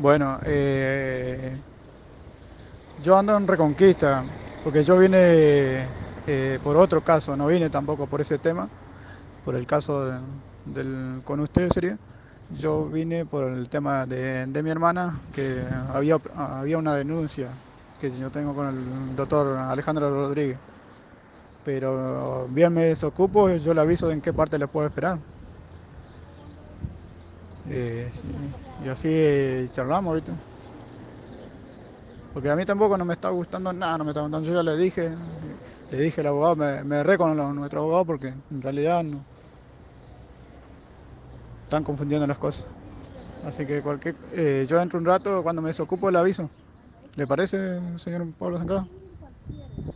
Bueno, yo ando en Reconquista, porque yo vine por otro caso, no vine tampoco por ese tema, por el caso con usted sería. Yo vine por el tema de mi hermana, que había una denuncia que yo tengo con el doctor Alejandro Rodríguez. Pero bien me desocupo, yo le aviso en qué parte le puedo esperar. Sí, y así charlamos, ¿viste? Porque a mí tampoco no me está gustando nada, no me está gustando. Yo ya le dije al abogado, me re con nuestro abogado porque en realidad no están confundiendo las cosas. Así que yo entro un rato, cuando me desocupo le aviso. ¿Le parece, señor Pablo Zancada?